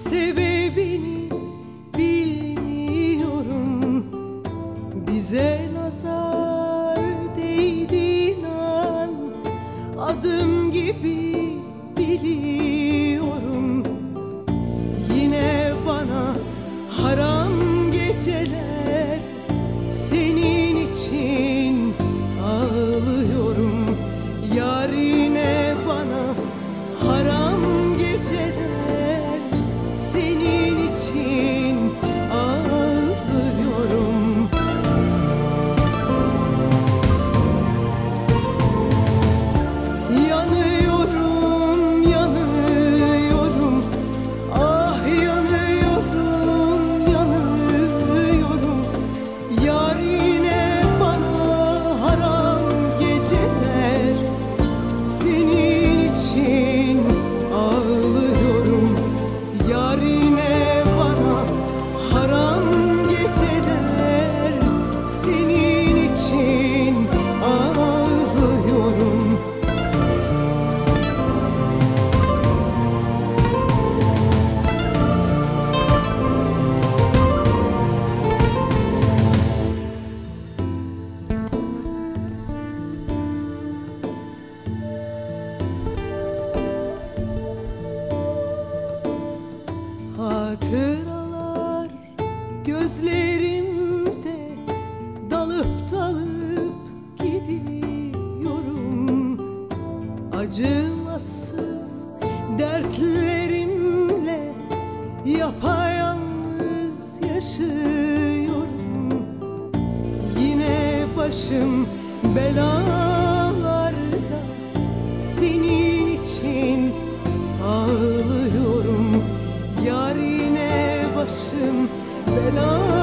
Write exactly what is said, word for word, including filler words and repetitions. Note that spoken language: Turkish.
Sebebini bilmiyorum. Bize nazar değdiğin an adım gibi biliyorum. Yine bana haram geceler, senin için ağlıyorum. Yar yine bana haram geceler, senin için ağlıyorum. Yanıyorum, yanıyorum, ah yanıyorum, yanıyorum. Yar yine bana haram geceler, senin için ağlıyorum. Yar yine bana haram geceler, senin için ağlıyorum. Hatıralar gözlerimde dalıp dalıp gidiyorum. Acımasız dertlerimle yapayalnız yaşıyorum. Yine başım belalarda, senin için ağlıyorum. Yar yine başım belada.